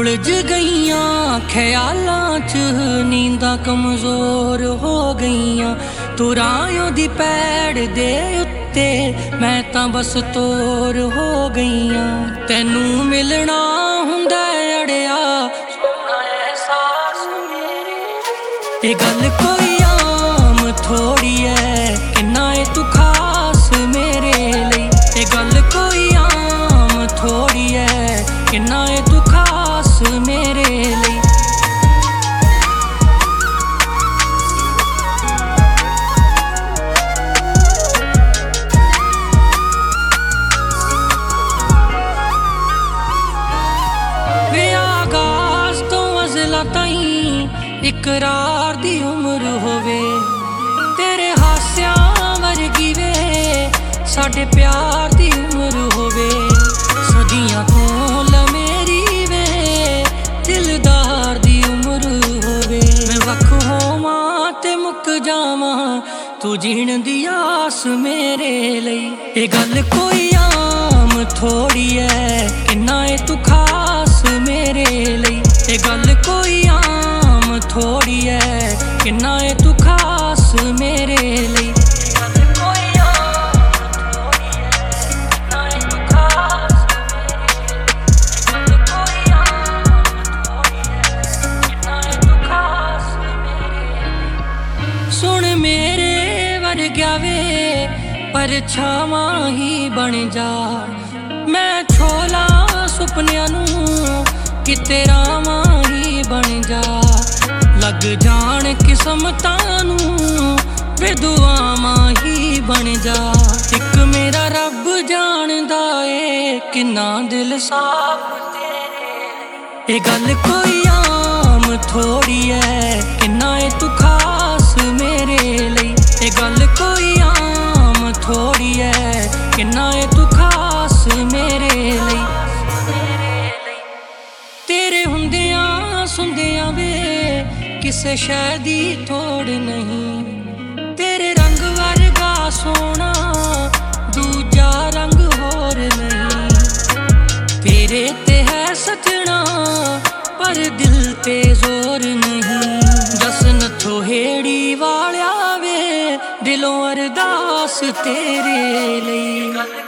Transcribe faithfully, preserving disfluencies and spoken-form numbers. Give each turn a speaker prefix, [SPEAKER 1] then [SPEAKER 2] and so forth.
[SPEAKER 1] उलझ गईयां ख्यालां च नींदां कमजोर हो गईयां। तू रायों दी पैड़ दे उत्ते मैं तां बस तोर हो गईयां। तैनू मिलना हुंदा अड़िया सोना एहसास मेरे। ये गल कोई आम थोड़ी है किन्ना ए तू खास मेरे लिए। ये गल कोई आम थोड़ी है किन्ना ए तू खास मेरे लिए। वे आगाज तो अज़ला ताईं इकरार दी उम्र होवे। तेरे हास्यां वर्गी वे साडे प्यार दी उम्र होवे। सदियां तो लमेरी वे दिलदार दी उम्र होवे। मैं वख होवां ते मुक जावां तू जीण दी आस मेरे लिए। ये गल कोई आम थोड़ी है किन्ना ए तू खास मेरे लिए। ये गल कोई आम थोड़ी है किन्ना ए तू खास मेरे लिए। सुन मेरे वर्ग्या वे परछावां ही बन जा। मैं छोला सुपनियां नू किते रावां ही बन जा। लग जान किस्मतां नू वे दुआवां ही बन जा। इक मेरा रब जानदा ए किन्ना दिल साफ तेरे। ये गल कोई आम थोड़ी है किन्ना ए तू खास मेरे लिए। ये गल कोई आम थोड़ी है किन्ना ए तू खास मेरे लिए। तेरे हुंदियां सुंदियां वे किसे शै दी थोड़ नहीं। तेरे रंग वर्गा सोना दूजा रंग होर नहीं। तेरे ते है सजना पर दिल ते जोर नहीं। जसन थोहेड़ी वालिया वे दिलों अरदास तेरे लिए।